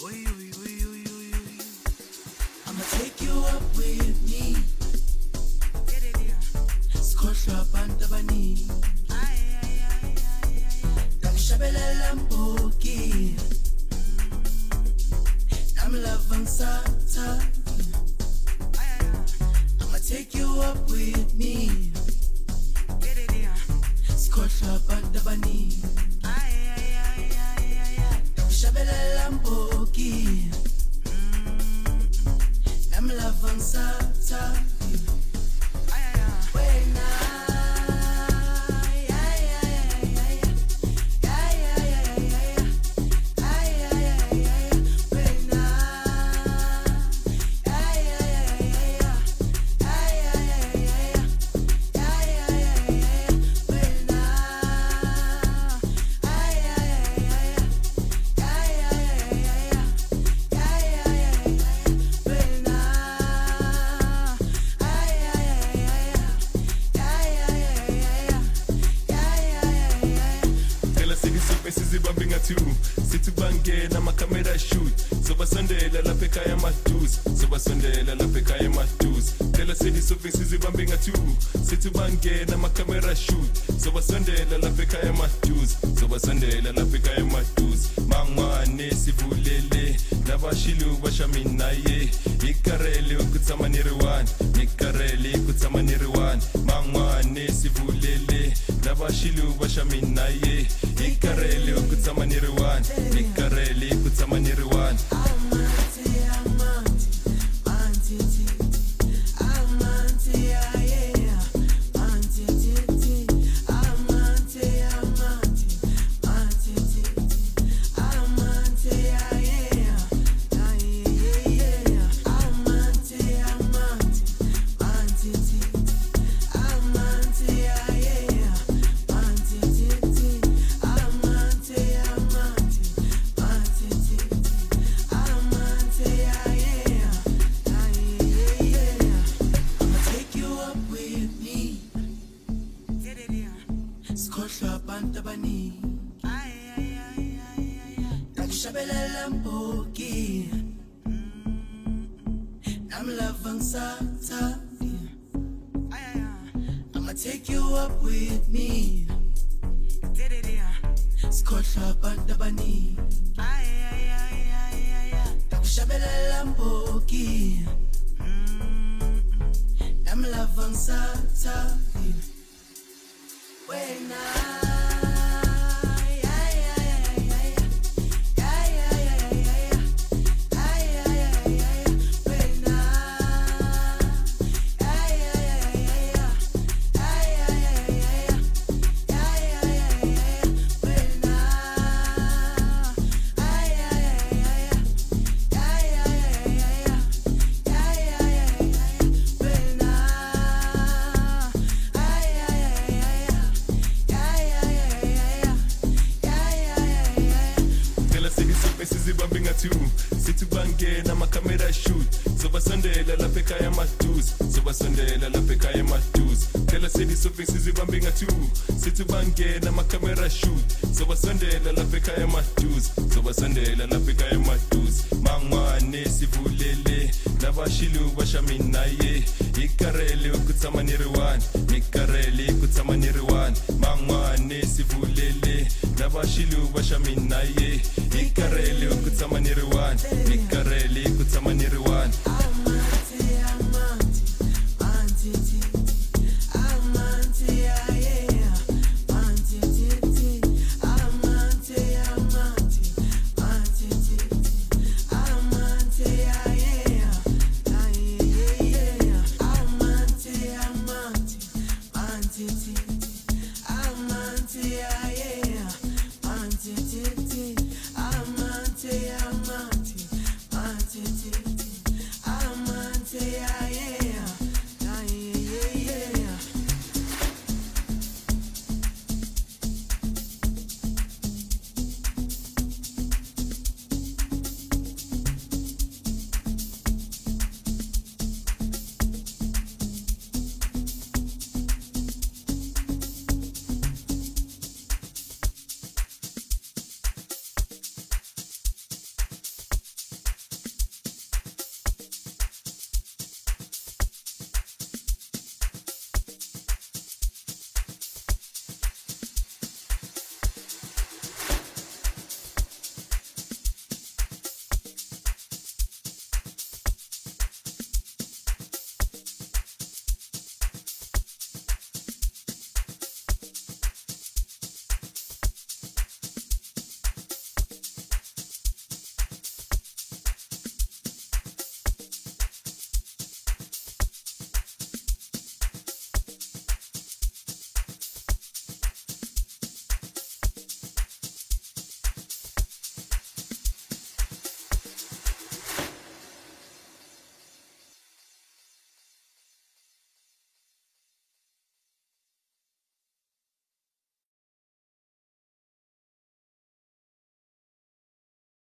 I'ma take you up with me. Skhohlwa abantu abaningi. Dakushabelela mboki. I'm loving Satan. I'ma take you up with me. Skhohlwa abantu abaningi. Dakushabelela mboki. I'm loving Satan. Sithi bangena makamera shoot sobasondela lapha ekhaya maduze sobasondela lapha ekhaya maduze phela selizofike sizibambe nga2 sithi bangena makamera shoot sobasondela lapha ekhaya maduze sobasondela lapha ekhaya maduze mangwane sivulele nabashilu bashamina ye ikarele ukutsama niriwan ikarele ukutsama niriwan mangwane sivulele nabashilu bashamina ye ikarele ukutsama niriwan ikarele ukutsama niriwan Skhohlwa abantu abaningi. Dakushabelela mboki. I'm loving Satan. I'ma take you up with me. Skhohlwa abantu abaningi. Dakushabelela mboki. I'm loving Satan. When sithi bangena makamera shoot sobasondela lapha ekhaya maduze sobasondela lapha ekhaya maduze phela selizofike sizibambe nga2 sithi bangena makamera shoot sobasondela lapha ekhaya maduze sobasondela lapha ekhaya maduze mangwane sivulele nabashilu bashamina ye ikarele ukutsama niriwan ikarele ukutsama niriwan mangwane sivulele nabashilu bashamina ye ikarele ukutsama niriwan